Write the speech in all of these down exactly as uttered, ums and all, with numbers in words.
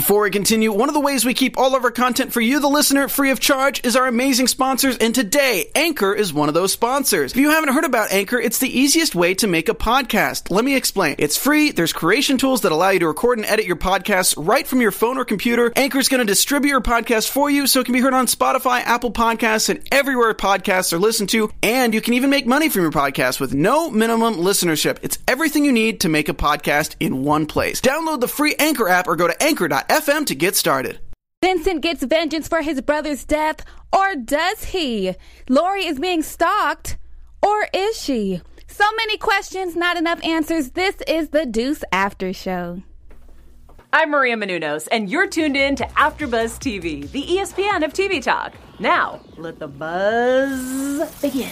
Before we continue, one of the ways we keep all of our content for you, the listener, free of charge is our amazing sponsors, and today, Anchor is one of those sponsors. If you haven't heard about Anchor, it's the easiest way to make a podcast. Let me explain. It's free, there's creation tools that allow you to record and edit your podcasts right from your phone or computer. Anchor is going to distribute your podcast for you so it can be heard on Spotify, Apple Podcasts, and everywhere podcasts are listened to, and you can even make money from your podcast with no minimum listenership. It's everything you need to make a podcast in one place. Download the free Anchor app or go to anchor dot f m to get started. Vincent gets vengeance for his brother's death, or does he? Lori is being stalked, or is she? So many questions, not enough answers. This is the Deuce After Show. I'm Maria Menounos, and you're tuned in to AfterBuzz T V, the E S P N of T V talk. Now, let the buzz begin.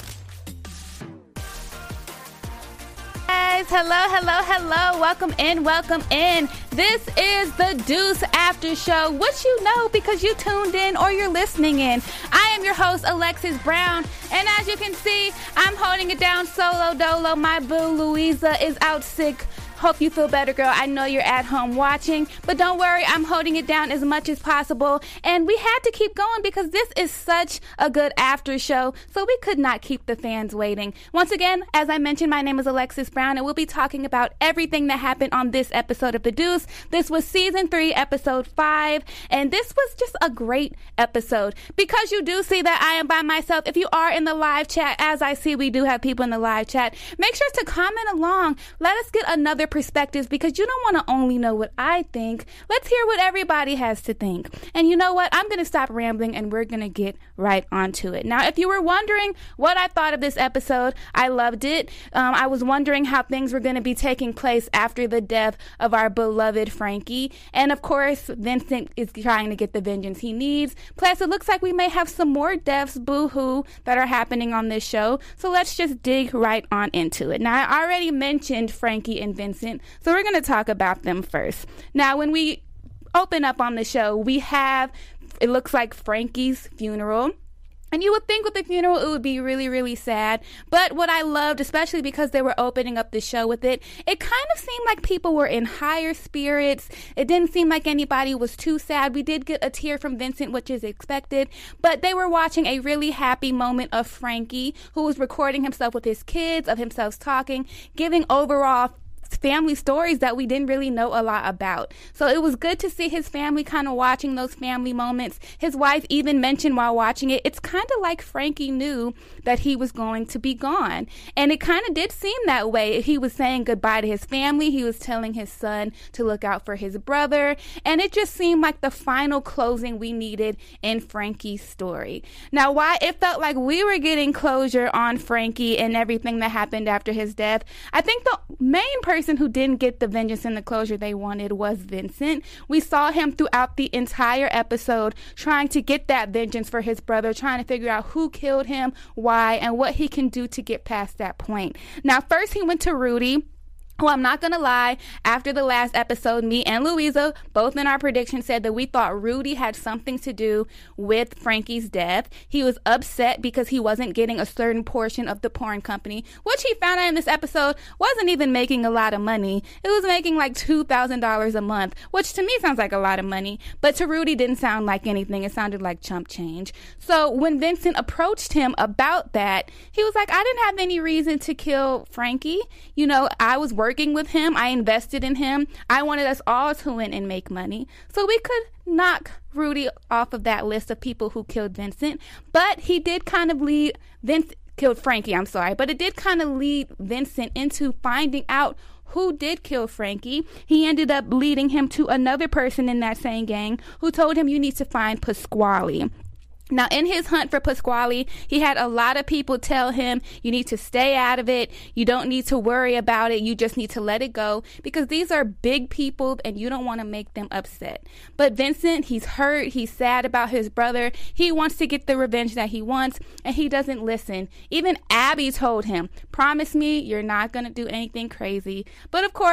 Guys, hello, hello, hello. Welcome in, welcome in. This is the Deuce After Show, which you know because you tuned in or you're listening in. I am your host, Alexis Brown, and as you can see, I'm holding it down solo dolo. My boo, Louisa, is out sick. Hope you feel better, girl. I know you're at home watching, but don't worry, I'm holding it down as much as possible. And we had to keep going because this is such a good after show, so we could not keep the fans waiting. Once again, as I mentioned, my name is Alexis Brown, and we'll be talking about everything that happened on this episode of The Deuce. This was season three, episode five, and this was just a great episode. Because you do see that I am by myself, if you are in the live chat, as I see we do have people in the live chat, make sure to comment along. Let us get another perspectives, because you don't want to only know what I think. Let's hear what everybody has to think. And you know what? I'm going to stop rambling and we're going to get right onto it. Now, if you were wondering what I thought of this episode, I loved it. Um, I was wondering how things were going to be taking place after the death of our beloved Frankie. And of course, Vincent is trying to get the vengeance he needs. Plus, it looks like we may have some more deaths, boo-hoo, that are happening on this show. So let's just dig right on into it. Now, I already mentioned Frankie and Vincent, so we're going to talk about them first. Now, when we open up on the show, we have, it looks like Frankie's funeral. And you would think with the funeral it would be really, really sad. But what I loved, especially because they were opening up the show with it, it kind of seemed like people were in higher spirits. It didn't seem like anybody was too sad. We did get a tear from Vincent, which is expected. But they were watching a really happy moment of Frankie, who was recording himself with his kids, of himself talking, giving overall family stories that we didn't really know a lot about. So it was good to see his family kind of watching those family moments. His wife even mentioned while watching it, it's kind of like Frankie knew that he was going to be gone. And it kind of did seem that way. He was saying goodbye to his family. He was telling his son to look out for his brother. And it just seemed like the final closing we needed in Frankie's story. Now, why it felt like we were getting closure on Frankie and everything that happened after his death, I think the main person who didn't get the vengeance and the closure they wanted was Vincent. We saw him throughout the entire episode trying to get that vengeance for his brother, trying to figure out who killed him, why, and what he can do to get past that point. Now, first he went to Rudy. Well, I'm not going to lie, after the last episode, me and Louisa, both in our prediction, said that we thought Rudy had something to do with Frankie's death. He was upset because he wasn't getting a certain portion of the porn company, which he found out in this episode wasn't even making a lot of money. It was making like two thousand dollars a month, which to me sounds like a lot of money, but to Rudy didn't sound like anything. It sounded like chump change. So when Vincent approached him about that, he was like, I didn't have any reason to kill Frankie. You know, I was working with him. I invested in him. I wanted us all to win and make money. So we could knock Rudy off of that list of people who killed Vincent. But he did kind of lead Vincent, killed Frankie, I'm sorry. But it did kind of lead Vincent into finding out who did kill Frankie. He ended up leading him to another person in that same gang who told him, you need to find Pasquale. Now, in his hunt for Pasquale, he had a lot of people tell him, you need to stay out of it. You don't need to worry about it. You just need to let it go, because these are big people and you don't want to make them upset. But Vincent, he's hurt. He's sad about his brother. He wants to get the revenge that he wants, and he doesn't listen. Even Abby told him, promise me you're not going to do anything crazy. But of course,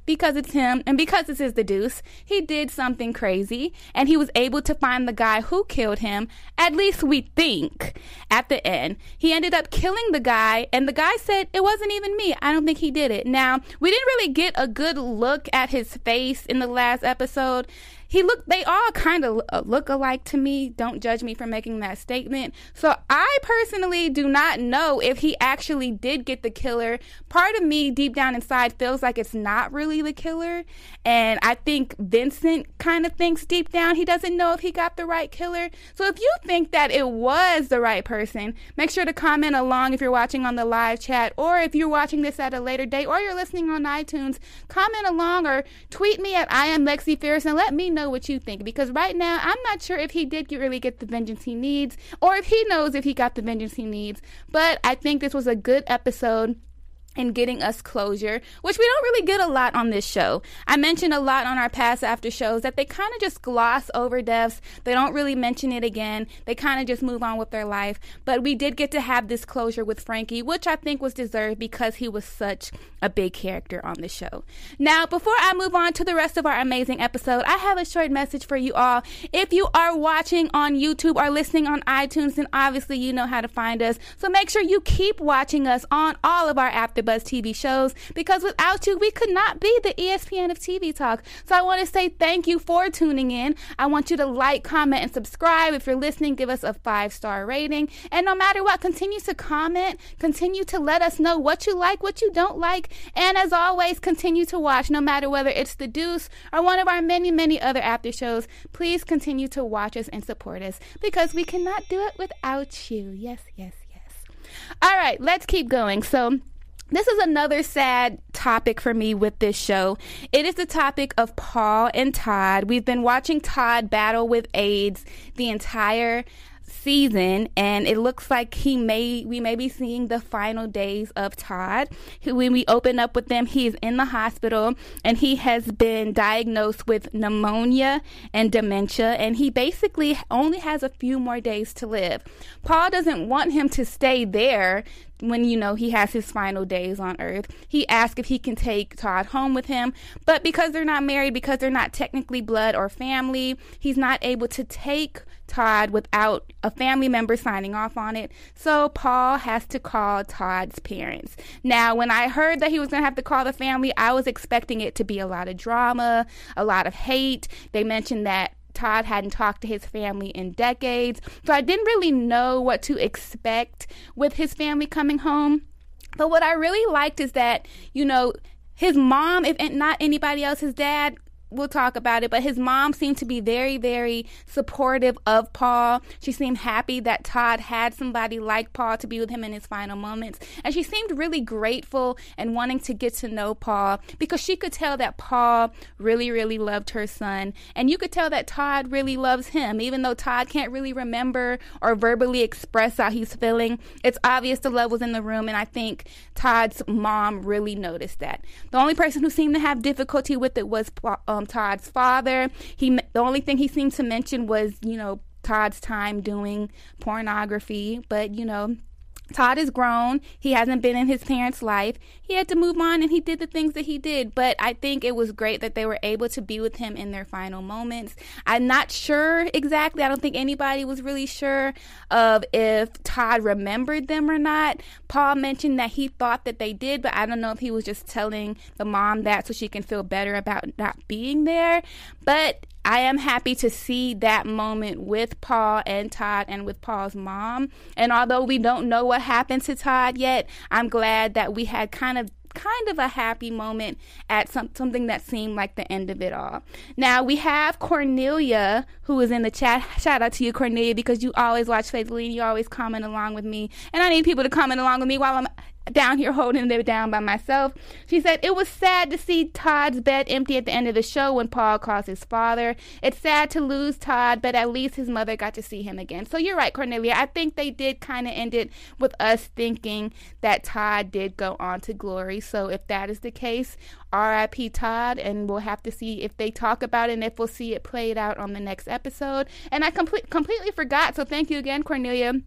because it's him and because this is the Deuce, he did something crazy and he was able to find the guy who killed him, at least we think, at the end. He ended up killing the guy and the guy said, it wasn't even me. I don't think he did it. Now, we didn't really get a good look at his face in the last episode. He looked, they all kind of look alike to me. Don't judge me for making that statement. So I personally do not know if he actually did get the killer. Part of me deep down inside feels like it's not really the killer. And I think Vincent kind of thinks deep down he doesn't know if he got the right killer. So if you think that it was the right person, make sure to comment along if you're watching on the live chat, or if you're watching this at a later date, or you're listening on iTunes, comment along or tweet me at I am Lexi Fierce and let me know what you think, because right now I'm not sure if he did really get the vengeance he needs or if he knows if he got the vengeance he needs. But I think this was a good episode and getting us closure, which we don't really get a lot on this show. I mentioned a lot on our past after shows that they kind of just gloss over deaths. They don't really mention it again. They kind of just move on with their life. But we did get to have this closure with Frankie, which I think was deserved because he was such a big character on the show. Now, before I move on to the rest of our amazing episode, I have a short message for you all. If you are watching on YouTube or listening on iTunes, then obviously you know how to find us. So make sure you keep watching us on all of our after Buzz T V shows, because without you we could not be the E S P N of T V Talk. So I want to say thank you for tuning in. I want you to like, comment, and subscribe. If you're listening, give us a five-star rating, and no matter what, continue to comment, continue to let us know what you like, what you don't like, and as always, continue to watch, no matter whether it's The Deuce or one of our many many other after shows. Please continue to watch us and support us, because we cannot do it without you. Yes, yes, yes. All right, let's keep going. So this is another sad topic for me with this show. It is the topic of Paul and Todd. We've been watching Todd battle with AIDS the entire season, and it looks like he may we may be seeing the final days of Todd. When we open up with them, he is in the hospital and he has been diagnosed with pneumonia and dementia, and he basically only has a few more days to live. Paul doesn't want him to stay there when, you know, he has his final days on Earth. He asks if he can take Todd home with him, but because they're not married, because they're not technically blood or family, he's not able to take Todd without a family member signing off on it. So Paul has to call Todd's parents. Now, when I heard that he was going to have to call the family, I was expecting it to be a lot of drama, a lot of hate. They mentioned that Todd hadn't talked to his family in decades, so I didn't really know what to expect with his family coming home. But what I really liked is that, you know, his mom, if not anybody else, his dad, we'll talk about it, but his mom seemed to be very, very supportive of Paul. She seemed happy that Todd had somebody like Paul to be with him in his final moments. And she seemed really grateful and wanting to get to know Paul, because she could tell that Paul really, really loved her son. And you could tell that Todd really loves him, even though Todd can't really remember or verbally express how he's feeling. It's obvious the love was in the room, and I think Todd's mom really noticed that. The only person who seemed to have difficulty with it was um, Todd's father. He the only thing he seemed to mention was, you know, Todd's time doing pornography, but, you know, Todd is grown. He hasn't been in his parents' life. He had to move on, and he did the things that he did. But I think it was great that they were able to be with him in their final moments. I'm not sure exactly. I don't think anybody was really sure of if Todd remembered them or not. Paul mentioned that he thought that they did, but I don't know if he was just telling the mom that so she can feel better about not being there. But I am happy to see that moment with Paul and Todd and with Paul's mom. And although we don't know what happened to Todd yet, I'm glad that we had kind of kind of a happy moment at some, something that seemed like the end of it all. Now, we have Cornelia, who is in the chat. Shout out to you, Cornelia, because you always watch faithfully and you always comment along with me. And I need people to comment along with me while I'm down here holding it down by myself. She said, it was sad to see Todd's bed empty at the end of the show when Paul calls his father. It's sad to lose Todd, but at least his mother got to see him again. So you're right, Cornelia. I think they did kind of end it with us thinking that Todd did go on to glory. So if that is the case, R I P Todd, and we'll have to see if they talk about it and if we'll see it played out on the next episode. And I complete, completely forgot, so thank you again, Cornelia,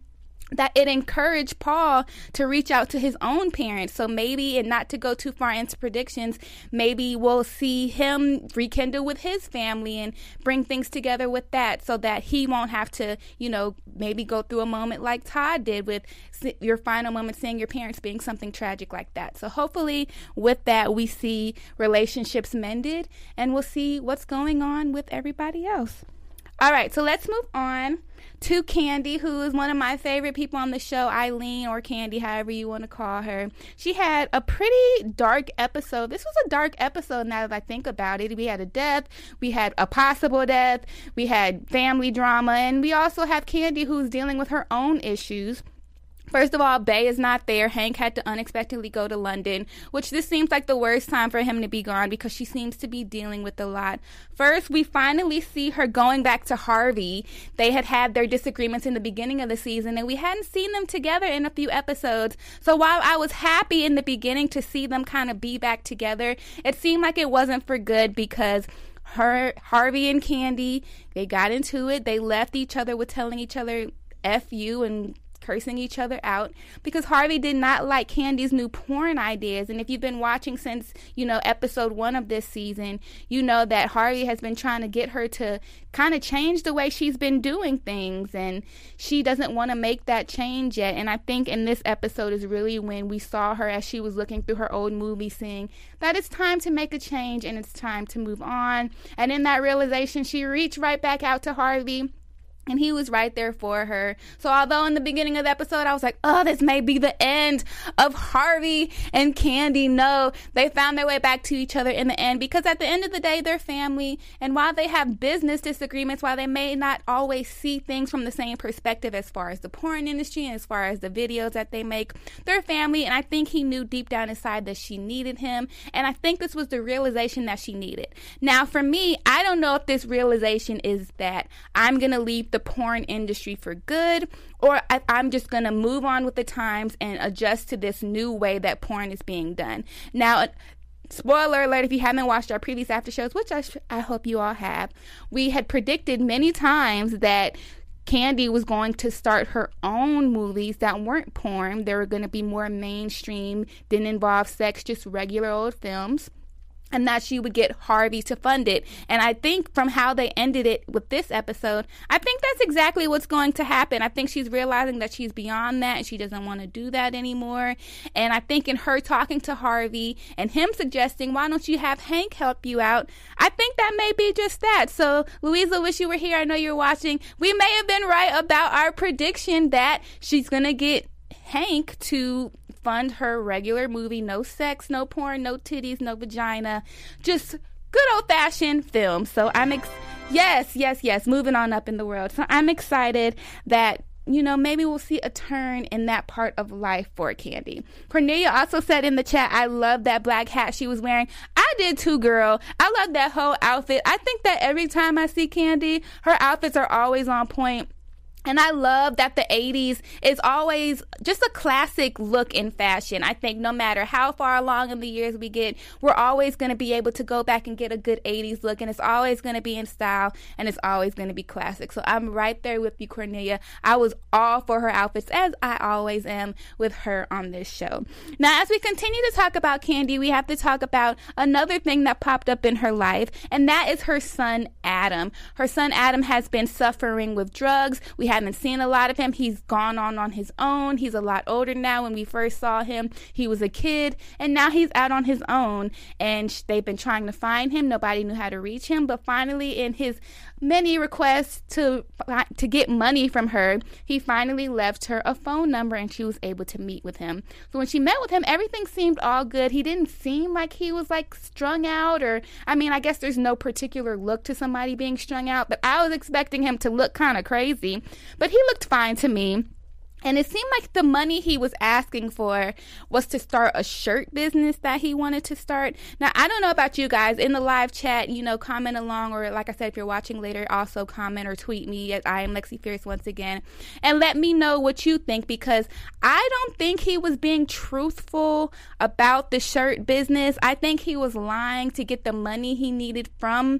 that it encouraged Paul to reach out to his own parents. So maybe, and not to go too far into predictions, maybe we'll see him rekindle with his family and bring things together with that, so that he won't have to, you know, maybe go through a moment like Todd did with your final moment seeing your parents being something tragic like that. So hopefully with that, we see relationships mended, and we'll see what's going on with everybody else. All right, so let's move on to Kandi, who is one of my favorite people on the show, Eileen, or Kandi, however you want to call her. She had a pretty dark episode. This was a dark episode now that I think about it. We had a death, we had a possible death, we had family drama, and we also have Kandi, who's dealing with her own issues. First of all, Bay is not there. Hank had to unexpectedly go to London, which this seems like the worst time for him to be gone because she seems to be dealing with a lot. First, we finally see her going back to Harvey. They had had their disagreements in the beginning of the season, and we hadn't seen them together in a few episodes. So while I was happy in the beginning to see them kind of be back together, it seemed like it wasn't for good because her, Harvey and Kandi, they got into it. They left each other with telling each other F you and cursing each other out because Harvey did not like Kandi's new porn ideas. And if you've been watching since, you know, episode one of this season, you know that Harvey has been trying to get her to kind of change the way she's been doing things, and she doesn't want to make that change yet. And I think in this episode is really when we saw her as she was looking through her old movie saying that it's time to make a change and it's time to move on. And in that realization, she reached right back out to Harvey, and he was right there for her. So although in the beginning of the episode I was like, oh, this may be the end of Harvey and Kandi, no, they found their way back to each other in the end, because at the end of the day, they're family. And while they have business disagreements, while they may not always see things from the same perspective as far as the porn industry and as far as the videos that they make, they're family. And I think he knew deep down inside that she needed him. And I think this was the realization that she needed. Now, for me, I don't know if this realization is that I'm going to leave the the porn industry for good, or I, I'm just going to move on with the times and adjust to this new way that porn is being done. Now, spoiler alert, if you haven't watched our previous after shows, which I, sh- I hope you all have, we had predicted many times that Kandi was going to start her own movies that weren't porn. They were going to be more mainstream, didn't involve sex, just regular old films, and that she would get Harvey to fund it. And I think from how they ended it with this episode, I think that's exactly what's going to happen. I think she's realizing that she's beyond that and she doesn't want to do that anymore. And I think in her talking to Harvey and him suggesting, why don't you have Hank help you out, I think that may be just that. So, Louisa, wish you were here. I know you're watching. We may have been right about our prediction that she's going to get Hank to fund her regular movie. No sex, no porn, no titties, no vagina. Just good old-fashioned film. So I'm ex- yes, yes, yes, moving on up in the world. So I'm excited that, you know, maybe we'll see a turn in that part of life for Kandi. Cornelia also said in the chat, I love that black hat she was wearing. I did too, girl. I love that whole outfit. I think that every time I see Kandi, her outfits are always on point. And I love that the eighties is always just a classic look in fashion. I think no matter how far along in the years we get, we're always going to be able to go back and get a good eighties look. And it's always going to be in style, and it's always going to be classic. So I'm right there with you, Cornelia. I was all for her outfits, as I always am with her on this show. Now, as we continue to talk about Kandi, we have to talk about another thing that popped up in her life, and that is her son, Adam. Her son, Adam, has been suffering with drugs. We have haven't seen a lot of him. He's gone on on his own. He's a lot older now. When we first saw him, he was a kid, and now he's out on his own, and sh- they've been trying to find him. Nobody knew how to reach him, but finally, in his many requests to to get money from her, he finally left her a phone number, and she was able to meet with him. So when she met with him, everything seemed all good. He didn't seem like he was like strung out, or I mean, I guess there's no particular look to somebody being strung out, but I was expecting him to look kind of crazy. But he looked fine to me. And it seemed like the money he was asking for was to start a shirt business that he wanted to start. Now, I don't know about you guys. In the live chat, you know, comment along, or like I said, if you're watching later, also comment or tweet me at I am Lexi Fierce once again, and let me know what you think, because I don't think he was being truthful about the shirt business. I think he was lying to get the money he needed from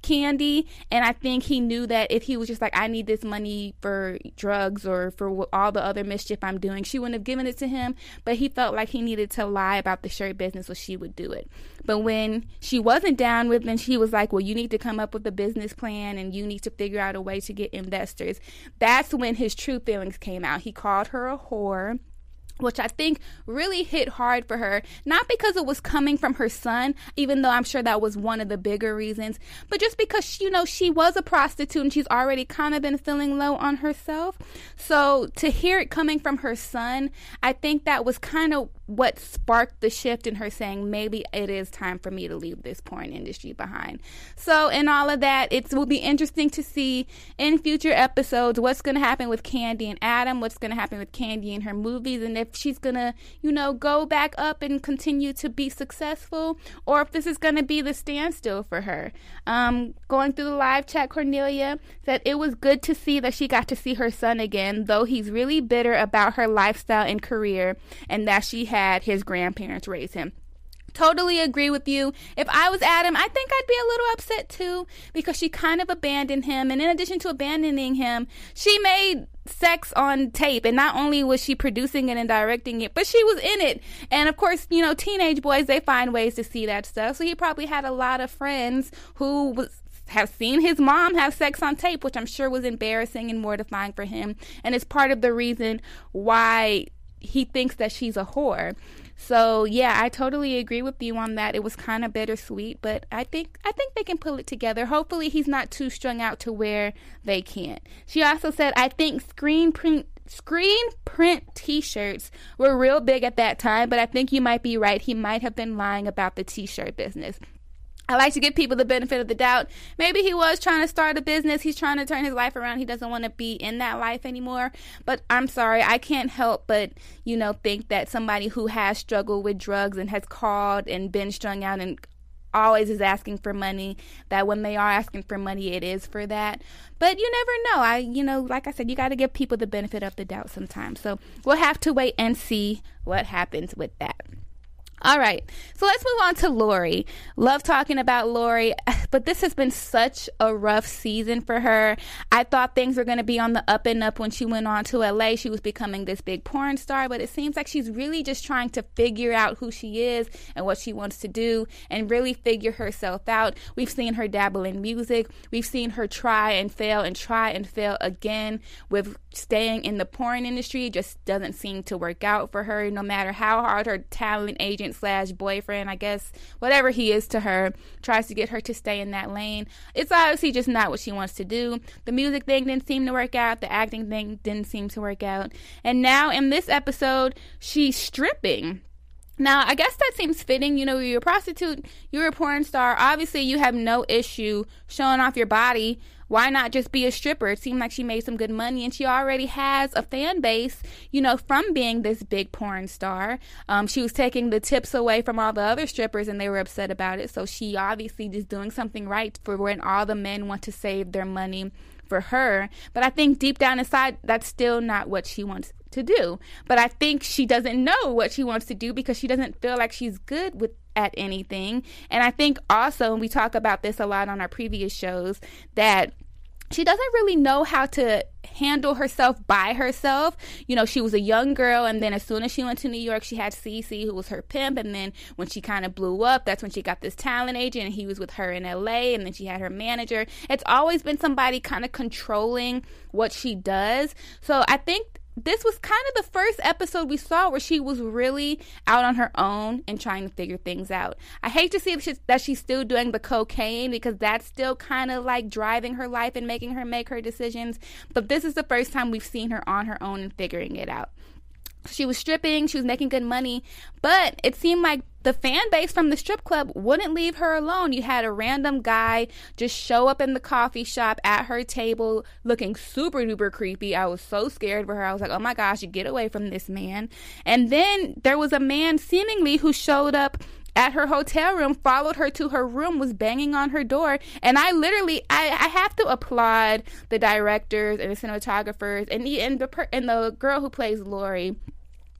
Kandi, and I think he knew that if he was just like, I need this money for drugs or for all the other mischief I'm doing, she wouldn't have given it to him, but he felt like he needed to lie about the shirt business so she would do it. But when she wasn't down with him, she was like, well, you need to come up with a business plan and you need to figure out a way to get investors. That's when his true feelings came out. He called her a whore, which I think really hit hard for her, not because it was coming from her son, even though I'm sure that was one of the bigger reasons, but just because, you know, she was a prostitute and she's already kind of been feeling low on herself. So to hear it coming from her son, I think that was kind of what sparked the shift in her saying, maybe it is time for me to leave this porn industry behind. So in all of that, it will be interesting to see in future episodes what's going to happen with Kandi and Adam, what's going to happen with Kandi and her movies, and if she's going to, you know, go back up and continue to be successful, or if this is going to be the standstill for her. Um, going through the live chat, Cornelia said it was good to see that she got to see her son again, though he's really bitter about her lifestyle and career and that she had his grandparents raise him. Totally agree with you. If I was Adam, I think I'd be a little upset too, because she kind of abandoned him. And in addition to abandoning him, she made sex on tape. And not only was she producing it and directing it, but she was in it. And of course, you know, teenage boys, they find ways to see that stuff. So he probably had a lot of friends who was have seen his mom have sex on tape, which I'm sure was embarrassing and mortifying for him. And it's part of the reason why he thinks that she's a whore. So yeah, I totally agree with you on that. It was kind of bittersweet, but I think I think they can pull it together. Hopefully he's not too strung out to where they can't. She also said, I think screen print screen print t-shirts were real big at that time, but I think you might be right. He might have been lying about the t-shirt business. I like to give people the benefit of the doubt. Maybe he was trying to start a business. He's trying to turn his life around. He doesn't want to be in that life anymore. But I'm sorry, I can't help but, you know, think that somebody who has struggled with drugs and has called and been strung out and always is asking for money, that when they are asking for money, it is for that. But you never know. I, you know, like I said, you got to give people the benefit of the doubt sometimes. So we'll have to wait and see what happens with that. All right, so let's move on to Lori. Love talking about Lori, but this has been such a rough season for her. I thought things were going to be on the up and up when she went on to L A. She was becoming this big porn star, but it seems like she's really just trying to figure out who she is and what she wants to do and really figure herself out. We've seen her dabble in music. We've seen her try and fail and try and fail again with staying in the porn industry. It just doesn't seem to work out for her, no matter how hard her talent agent slash boyfriend, I guess, whatever he is to her, tries to get her to stay in that lane. It's obviously just not what she wants to do. The music thing didn't seem to work out. The acting thing didn't seem to work out. And now in this episode, she's stripping. Now, I guess that seems fitting. You know, you're a prostitute, you're a porn star. Obviously, you have no issue showing off your body. Why not just be a stripper? It seemed like she made some good money, and she already has a fan base, you know, from being this big porn star. Um, she was taking the tips away from all the other strippers, and they were upset about it. So she obviously is doing something right for when all the men want to save their money for her. But I think deep down inside, that's still not what she wants to do. But I think she doesn't know what she wants to do because she doesn't feel like she's good with at anything. And I think also, and we talk about this a lot on our previous shows, that she doesn't really know how to handle herself by herself. You know, she was a young girl, and then as soon as she went to New York, she had Cece, who was her pimp, and then when she kind of blew up, that's when she got this talent agent, and he was with her in L A, and then she had her manager. It's always been somebody kind of controlling what she does. So I think this was kind of the first episode we saw where she was really out on her own and trying to figure things out. I hate to see that she's still doing the cocaine because that's still kind of like driving her life and making her make her decisions. But this is the first time we've seen her on her own and figuring it out. She was stripping, she was making good money, but it seemed like the fan base from the strip club wouldn't leave her alone. You had a random guy just show up in the coffee shop at her table looking super duper creepy. I was so scared for her. I was like, oh my gosh, get away from this man. And then there was a man seemingly who showed up at her hotel room, followed her to her room, was banging on her door. And I literally, I, I have to applaud the directors and the cinematographers and the, and the, per, and the girl who plays Lori.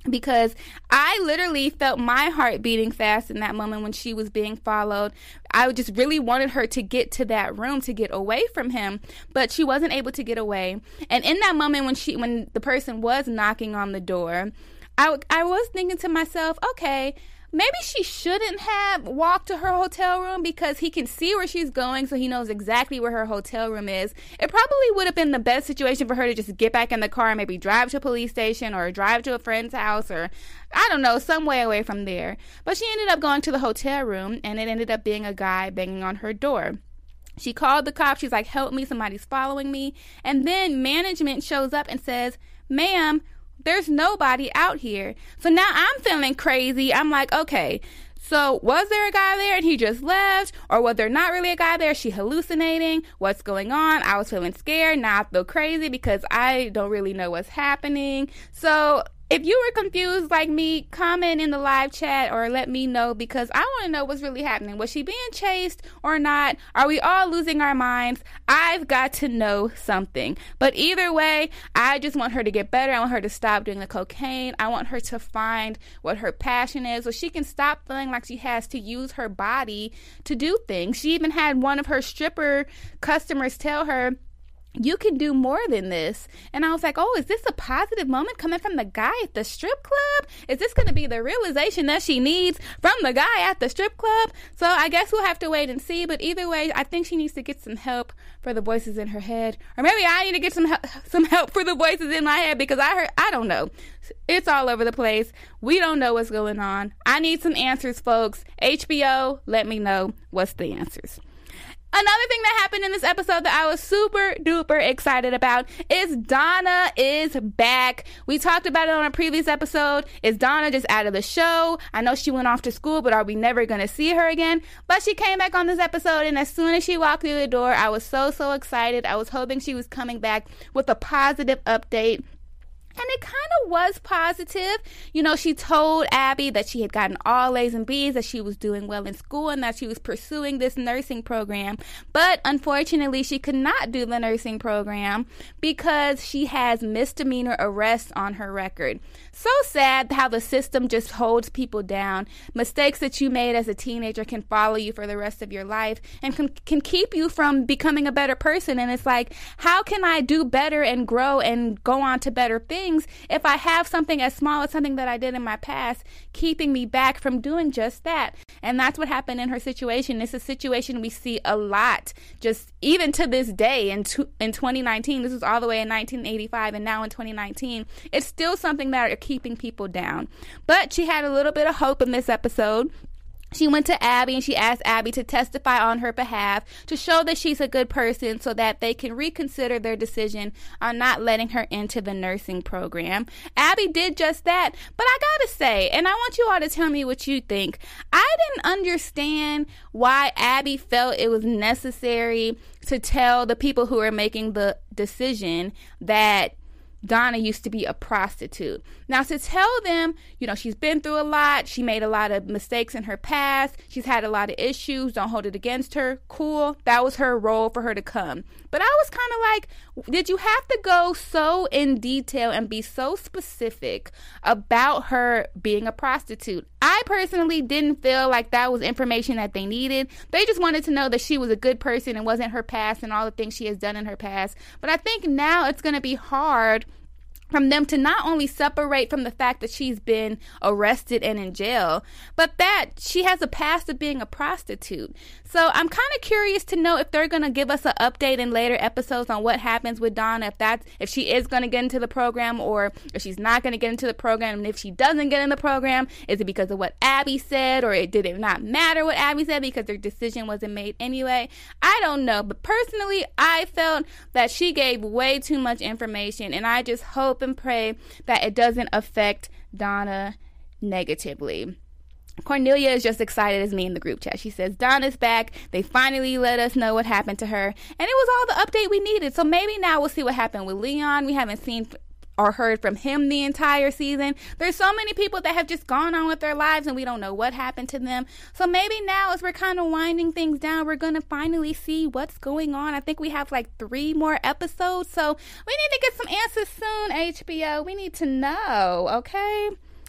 because I literally felt my heart beating fast in that moment when she was being followed. I just really wanted her to get to that room, to get away from him, but she wasn't able to get away. And in that moment when she, when the person was knocking on the door, I, I was thinking to myself, okay, maybe she shouldn't have walked to her hotel room because he can see where she's going, so he knows exactly where her hotel room is. It probably would have been the best situation for her to just get back in the car and maybe drive to a police station or drive to a friend's house or, I don't know, some way away from there. But she ended up going to the hotel room, and it ended up being a guy banging on her door. She called the cops. She's like, help me, somebody's following me. And then management shows up and says, ma'am, there's nobody out here. So now I'm feeling crazy. I'm like, okay, so was there a guy there and he just left? Or was there not really a guy there? Is she hallucinating? What's going on? I was feeling scared. Now I feel crazy because I don't really know what's happening. So if you were confused like me, comment in the live chat or let me know, because I want to know what's really happening. Was she being chased or not? Are we all losing our minds? I've got to know something. But either way, I just want her to get better. I want her to stop doing the cocaine. I want her to find what her passion is so she can stop feeling like she has to use her body to do things. She even had one of her stripper customers tell her, you can do more than this. And I was like, oh, is this a positive moment coming from the guy at the strip club? Is this going to be the realization that she needs from the guy at the strip club? So I guess we'll have to wait and see. But either way, I think she needs to get some help for the voices in her head. Or maybe I need to get some help, some help for the voices in my head, because I heard, I don't know. It's all over the place. We don't know what's going on. I need some answers, folks. H B O, let me know what's the answers. Another thing that happened in this episode that I was super duper excited about is Donna is back. We talked about it on a previous episode. Is Donna just out of the show? I know she went off to school, but are we never going to see her again? But she came back on this episode, and as soon as she walked through the door, I was so, so excited. I was hoping she was coming back with a positive update. And it kind of was positive. You know, she told Abby that she had gotten all A's and B's, that she was doing well in school, and that she was pursuing this nursing program. But unfortunately, she could not do the nursing program because she has misdemeanor arrests on her record. So sad how the system just holds people down. Mistakes that you made as a teenager can follow you for the rest of your life and can, can keep you from becoming a better person. And it's like, how can I do better and grow and go on to better things if I have something as small as something that I did in my past keeping me back from doing just that? And that's what happened in her situation. It's a situation we see a lot, just even to this day in, to, in twenty nineteen. This was all the way in nineteen eighty-five, and now in twenty nineteen, it's still something that are keeping people down. But she had a little bit of hope in this episode. She went to Abby and she asked Abby to testify on her behalf to show that she's a good person so that they can reconsider their decision on not letting her into the nursing program. Abby did just that, but I gotta say, and I want you all to tell me what you think, I didn't understand why Abby felt it was necessary to tell the people who are making the decision that Donna used to be a prostitute. Now, to tell them, you know, she's been through a lot. She made a lot of mistakes in her past. She's had a lot of issues. Don't hold it against her. Cool. That was her role for her to come. But I was kind of like, did you have to go so in detail and be so specific about her being a prostitute? I personally didn't feel like that was information that they needed. They just wanted to know that she was a good person and wasn't her past and all the things she has done in her past. But I think now it's going to be hard from them to not only separate from the fact that she's been arrested and in jail, but that she has a past of being a prostitute. So I'm kind of curious to know if they're going to give us an update in later episodes on what happens with Donna, if that's, if she is going to get into the program or if she's not going to get into the program. And if she doesn't get in the program, is it because of what Abby said, or it, did it not matter what Abby said because their decision wasn't made anyway? I don't know. But personally, I felt that she gave way too much information, and I just hope and pray that it doesn't affect Donna negatively. Cornelia is just excited as me in the group chat. She says, Donna's back. They finally let us know what happened to her. And it was all the update we needed. So maybe now we'll see what happened with Leon. We haven't seen or heard from him the entire season. There's so many people that have just gone on with their lives and we don't know what happened to them. So maybe now, as we're kind of winding things down, we're going to finally see what's going on. I think we have like three more episodes. So we need to get some answers soon, H B O. We need to know, okay?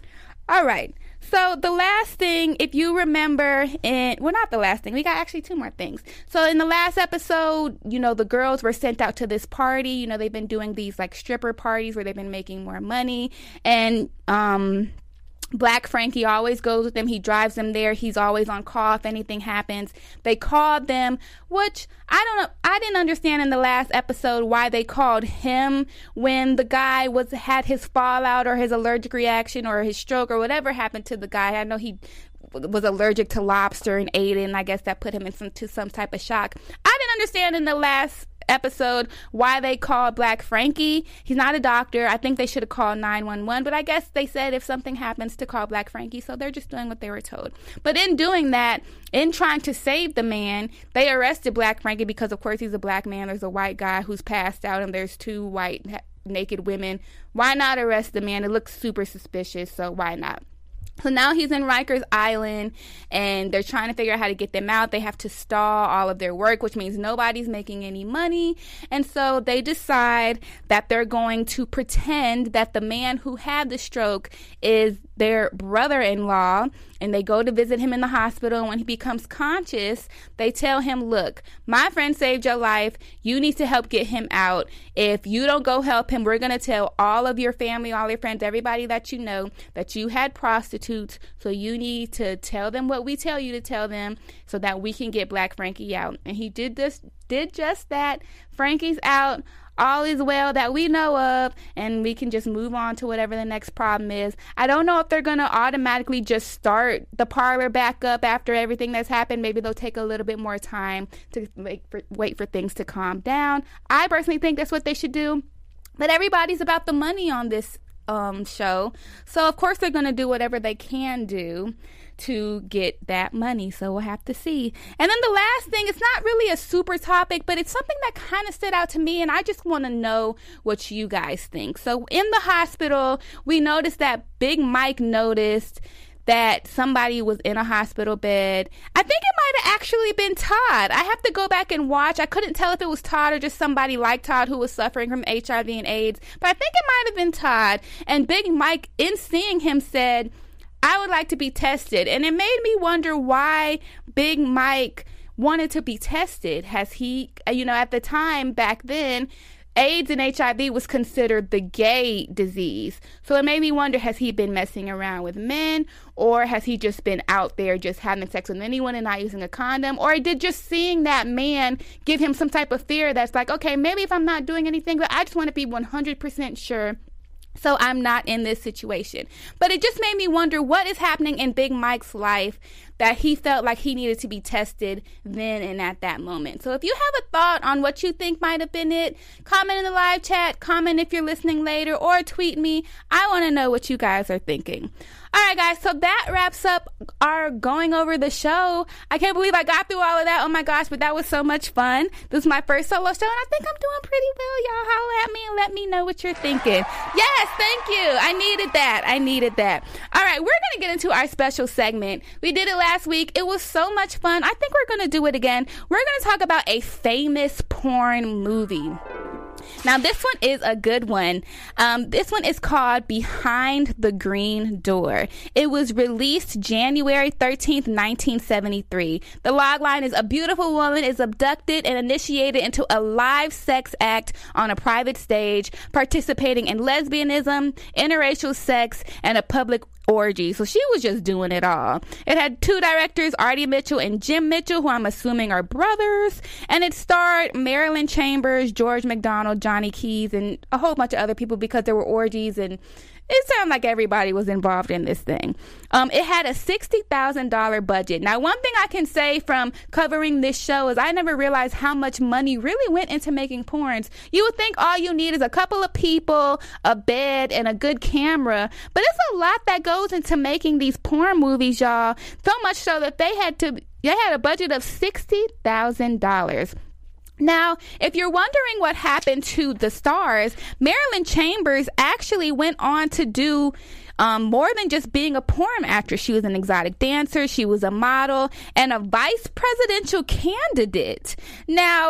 All right. So the last thing, if you remember, in well, not the last thing, we got actually two more things. So in the last episode, you know, the girls were sent out to this party. You know, they've been doing these like stripper parties where they've been making more money. And um, Black Frankie always goes with them. He drives them there. He's always on call if anything happens. They called them, which I don't know. I didn't understand in the last episode why they called him when the guy was had his fallout or his allergic reaction or his stroke or whatever happened to the guy. I know he was allergic to lobster and ate it, and I guess that put him into some type of shock. I didn't understand in the last episode why they called Black Frankie. He's not a doctor. I think they should have called nine one one, but I guess they said if something happens to call Black Frankie, so they're just doing what they were told. But in doing that, in trying to save the man, they arrested Black Frankie because of course he's a black man. There's a white guy who's passed out and there's two white naked women. Why not arrest the man? It looks super suspicious, so why not? So now he's in Rikers Island, and they're trying to figure out how to get them out. They have to stall all of their work, which means nobody's making any money. And so they decide that they're going to pretend that the man who had the stroke is their brother-in-law, and they go to visit him in the hospital. And when he becomes conscious, they tell him, look, my friend saved your life. You need to help get him out. If you don't go help him, we're going to tell all of your family, all your friends, everybody that you know, that you had prostitutes. So you need to tell them what we tell you to tell them so that we can get Black Frankie out. And he did this, did just that. Frankie's out. All is well that we know of, and we can just move on to whatever the next problem is. I don't know if they're going to automatically just start the parlor back up after everything that's happened. Maybe they'll take a little bit more time to wait for, wait for things to calm down. I personally think that's what they should do. But everybody's about the money on this um, show. So, of course, they're going to do whatever they can do to get that money. So we'll have to see. And then the last thing, it's not really a super topic, but it's something that kind of stood out to me, and I just want to know what you guys think. So in the hospital, we noticed that Big Mike noticed that somebody was in a hospital bed. I think it might have actually been Todd. I have to go back and watch. I couldn't tell if it was Todd or just somebody like Todd who was suffering from H I V and AIDS, but I think it might have been Todd. And Big Mike, in seeing him, said, I would like to be tested. And it made me wonder why Big Mike wanted to be tested. Has he, you know, at the time back then, AIDS and H I V was considered the gay disease. So it made me wonder, has he been messing around with men, or has he just been out there just having sex with anyone and not using a condom? Or did just seeing that man give him some type of fear that's like, okay, maybe if I'm not doing anything, but I just want to be one hundred percent sure, so I'm not in this situation. But it just made me wonder what is happening in Big Mike's life that he felt like he needed to be tested then and at that moment. So if you have a thought on what you think might have been it, comment in the live chat, comment if you're listening later, or tweet me. I want to know what you guys are thinking. All right, guys, so that wraps up our going over the show. I can't believe I got through all of that. Oh, my gosh, but that was so much fun. This is my first solo show, and I think I'm doing pretty well. Y'all holler at me and let me know what you're thinking. Yes, thank you. I needed that. I needed that. All right, we're going to get into our special segment. We did it last week. It was so much fun. I think we're going to do it again. We're going to talk about a famous porn movie. Now, this one is a good one. Um, this one is called Behind the Green Door. It was released January thirteenth, nineteen seventy-three. The logline is: a beautiful woman is abducted and initiated into a live sex act on a private stage, participating in lesbianism, interracial sex, and a public orgy. So she was just doing it all. It had two directors, Artie Mitchell and Jim Mitchell, who I'm assuming are brothers, and it starred Marilyn Chambers, George McDonald, Johnny Keys, and a whole bunch of other people because there were orgies, and it sounded like everybody was involved in this thing. Um, it had a sixty thousand dollars budget. Now, one thing I can say from covering this show is I never realized how much money really went into making porns. You would think all you need is a couple of people, a bed, and a good camera, but it's a lot that goes into making these porn movies, y'all. So much so that they had to, they had a budget of sixty thousand dollars. Now, if you're wondering what happened to the stars, Marilyn Chambers actually went on to do um, more than just being a porn actress. She was an exotic dancer, she was a model, and a vice presidential candidate. Now,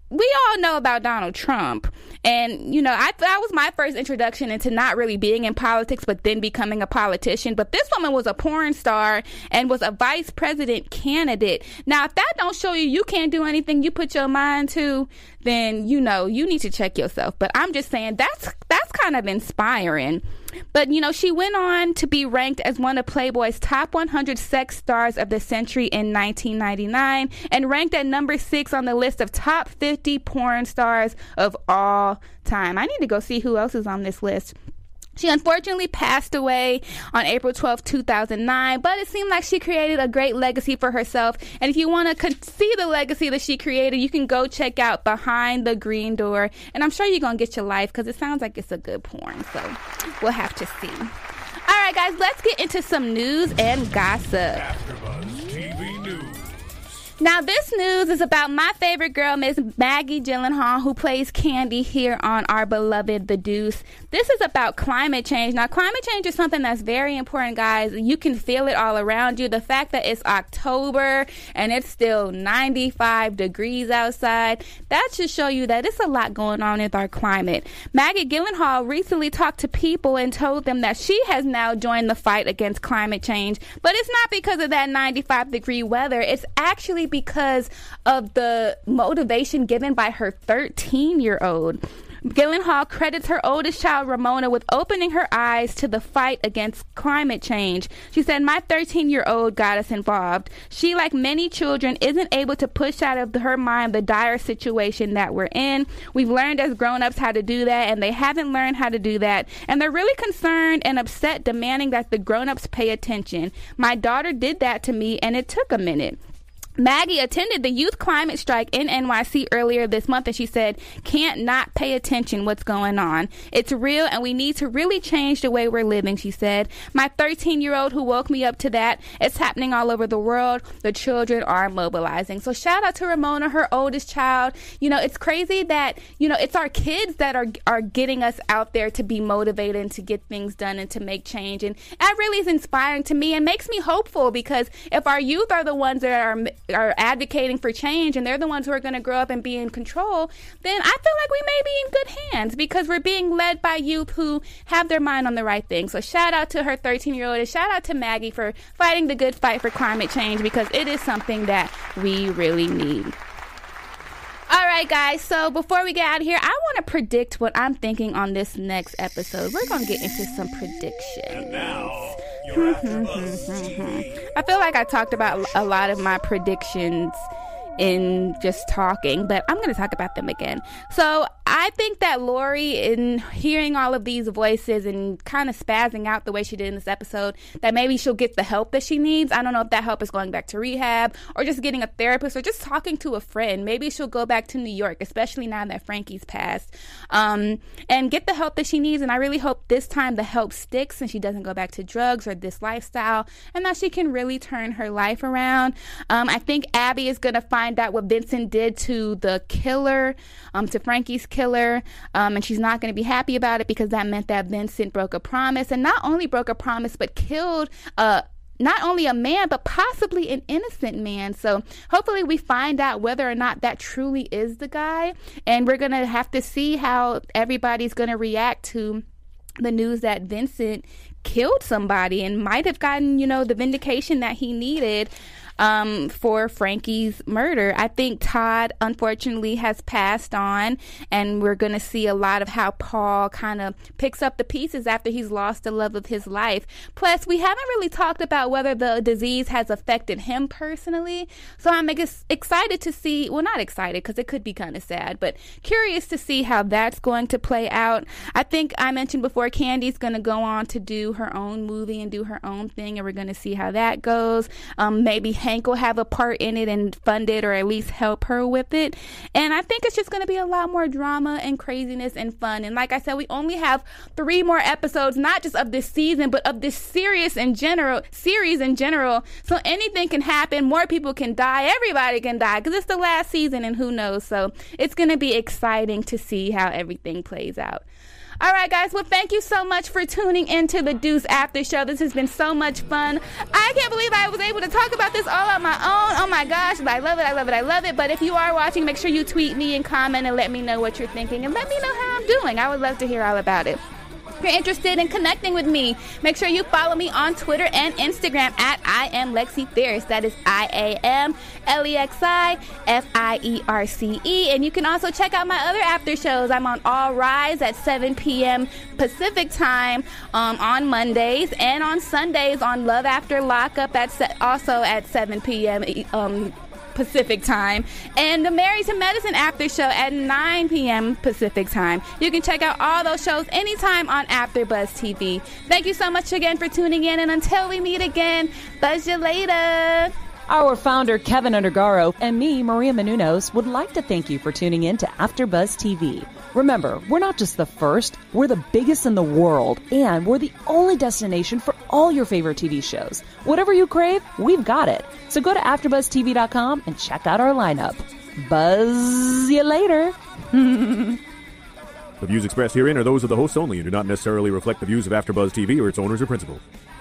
we all know about Donald Trump. And, you know, I, that was my first introduction into not really being in politics, but then becoming a politician. But this woman was a porn star and was a vice president candidate. Now, if that don't show you you can't do anything you put your mind to, then, you know, you need to check yourself. But I'm just saying that's that's kind of inspiring. But, you know, she went on to be ranked as one of Playboy's top one hundred sex stars of the century in nineteen ninety-nine and ranked at number six on the list of top fifty porn stars of all time. I need to go see who else is on this list. She unfortunately passed away on April twelfth, two thousand nine, but it seemed like she created a great legacy for herself. And if you want to con- see the legacy that she created, you can go check out Behind the Green Door. And I'm sure you're going to get your life because it sounds like it's a good porn. So we'll have to see. All right, guys, let's get into some news and gossip. AfterBuzz T V News. Now, this news is about my favorite girl, Miss Maggie Gyllenhaal, who plays Candy here on our beloved The Deuce. This is about climate change. Now, climate change is something that's very important, guys. You can feel it all around you. The fact that it's October and it's still ninety-five degrees outside, that should show you that it's a lot going on with our climate. Maggie Gyllenhaal recently talked to people and told them that she has now joined the fight against climate change. But it's not because of that ninety-five degree weather. It's actually because of the motivation given by her thirteen-year-old. Gyllenhaal credits her oldest child, Ramona, with opening her eyes to the fight against climate change. She said, "My thirteen-year-old got us involved. She, like many children, isn't able to push out of her mind the dire situation that we're in. We've learned as grown-ups how to do that, and they haven't learned how to do that. And they're really concerned and upset, demanding that the grown-ups pay attention. My daughter did that to me, and it took a minute." Maggie attended the youth climate strike in N Y C earlier this month, and she said, "Can't not pay attention what's going on. It's real, and we need to really change the way we're living," she said. "My thirteen-year-old who woke me up to that. It's happening all over the world. The children are mobilizing." So shout out to Ramona, her oldest child. You know, it's crazy that, you know, it's our kids that are are getting us out there to be motivated and to get things done and to make change. And that really is inspiring to me and makes me hopeful, because if our youth are the ones that are are advocating for change and they're the ones who are going to grow up and be in control, then I feel like we may be in good hands because we're being led by youth who have their mind on the right thing. So shout out to her thirteen-year-old and shout out to Maggie for fighting the good fight for climate change, because it is something that we really need. All right, guys, so before we get out of here, I want to predict what I'm thinking on this next episode. We're going to get into some predictions. And now, your AfterBuzz T V. I feel like I talked about a lot of my predictions in just talking, but I'm going to talk about them again. So I think that Lori, in hearing all of these voices and kind of spazzing out the way she did in this episode, that maybe she'll get the help that she needs. I don't know if that help is going back to rehab or just getting a therapist or just talking to a friend. Maybe she'll go back to New York, especially now that Frankie's passed, um, and get the help that she needs. And I really hope this time the help sticks and she doesn't go back to drugs or this lifestyle, and that she can really turn her life around. Um, I think Abby is going to find out what Vincent did to the killer, um, to Frankie's killer, um, and she's not going to be happy about it, because that meant that Vincent broke a promise, and not only broke a promise, but killed uh, not only a man, but possibly an innocent man. So hopefully we find out whether or not that truly is the guy, and we're going to have to see how everybody's going to react to the news that Vincent killed somebody and might have gotten, you know, the vindication that he needed um, for Frankie's murder. I think Todd, unfortunately, has passed on, and we're going to see a lot of how Paul kind of picks up the pieces after he's lost the love of his life. Plus, we haven't really talked about whether the disease has affected him personally, so I'm ex- excited to see, well, not excited because it could be kind of sad, but curious to see how that's going to play out. I think I mentioned before, Candy's going to go on to do her own movie and do her own thing, and we're going to see how that goes. Um, maybe Hank will have a part in it and fund it, or at least help her with it. And I think it's just going to be a lot more drama and craziness and fun. And like I said, we only have three more episodes, not just of this season, but of this series in general, series in general. So anything can happen. More people can die. Everybody can die, because it's the last season, and who knows. So it's going to be exciting to see how everything plays out. All right, guys. Well, thank you so much for tuning into the Deuce After Show. This has been so much fun. I can't believe I was able to talk about this all on my own. Oh my gosh, I love it, I love it, I love it. But if you are watching, make sure you tweet me and comment and let me know what you're thinking and let me know how I'm doing. I would love to hear all about it. If you're interested in connecting with me, make sure you follow me on Twitter and Instagram at I am Lexi Fierce. That is I A M L E X I F I E R C E. And you can also check out my other after shows. I'm on All Rise at seven p.m. Pacific time um, on Mondays, and on Sundays on Love After Lockup at se- also at seven p.m. Um, Pacific time, and the Married to Medicine after show at nine p.m. Pacific time. You can check out all those shows anytime on AfterBuzz T V. Thank you so much again for tuning in, and until we meet again, buzz you later. Our founder, Kevin Undergaro, and me, Maria Menounos, would like to thank you for tuning in to AfterBuzz T V. Remember, we're not just the first, we're the biggest in the world, and we're the only destination for all your favorite T V shows. Whatever you crave, we've got it. So go to after buzz t v dot com and check out our lineup. Buzz you later. The views expressed herein are those of the hosts only and do not necessarily reflect the views of AfterBuzz T V or its owners or principals.